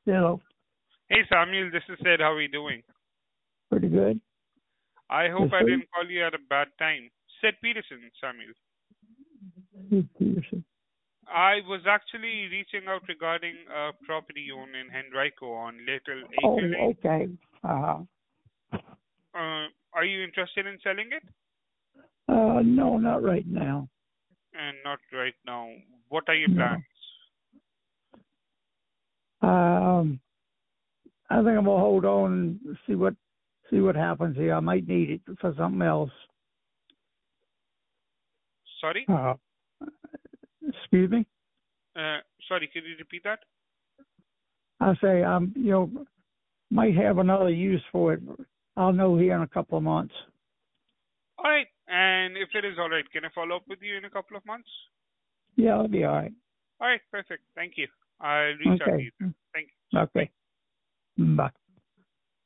Hello. Hey Samuel, this is Sid. How are you doing? Pretty good. I hope Yes, I sir. didn't call you at a bad time. Sid Peterson, Samuel. Sid Peterson. I was actually reaching out regarding a property owned in Henrico on Little Oh, Acre Lane. okay. Uh, Are you interested in selling it? no, not right now. And not right now. What are your No. plans? I think I'm gonna hold on and see what happens here. I might need it for something else. Sorry? Uh, excuse me. Sorry, can you repeat that? I say might have another use for it. I'll know here in a couple of months. All right. And if it is all right, can I follow up with you in a couple of months? Yeah, it'll be all right. All right, perfect. Thank you. I'll reach out to Okay. you then. Thank you. Okay. Bye.